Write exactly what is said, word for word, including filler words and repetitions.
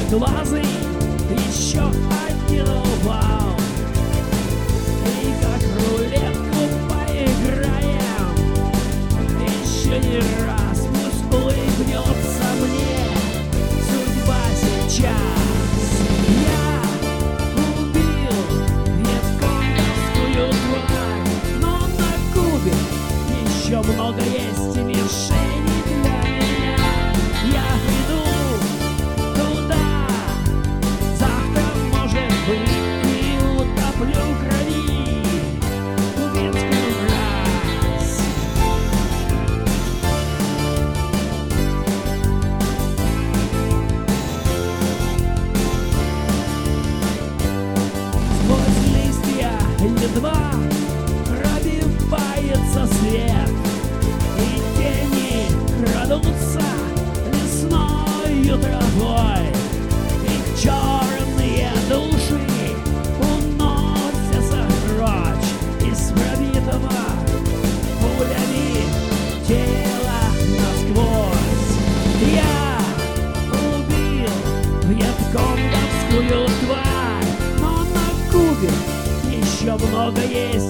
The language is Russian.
узкоглазый еще один упал. И как рулетку поиграем, еще не раз пусть улыбнется мне судьба сейчас. Я убил вьетконговскую тварь, но на Кубе еще много есть мишеней для меня. Я иду туда, завтра, может быть, и утоплю в крови кубинскую мразь. Сквозь листья едва пробивается свет, и тени крадутся лесною травой, и черные души уносятся прочь из пробитого пулями тела насквозь. Я убил вьетконговскую тварь, но на Кубе еще много есть